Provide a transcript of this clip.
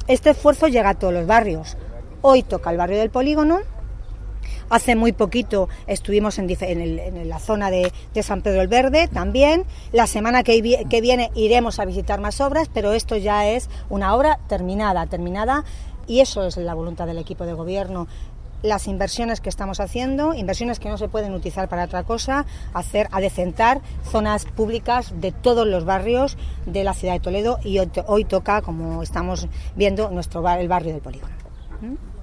Este esfuerzo llega a todos los barrios. Hoy toca el barrio del Polígono. Hace muy poquito estuvimos en la zona de San Pedro el Verde también. La semana que viene iremos a visitar más obras, pero esto ya es una obra terminada, y eso es la voluntad del equipo de gobierno. Las inversiones que estamos haciendo, inversiones que no se pueden utilizar para otra cosa, adecentar zonas públicas de todos los barrios de la ciudad de Toledo, y hoy toca, como estamos viendo, el barrio del Polígono.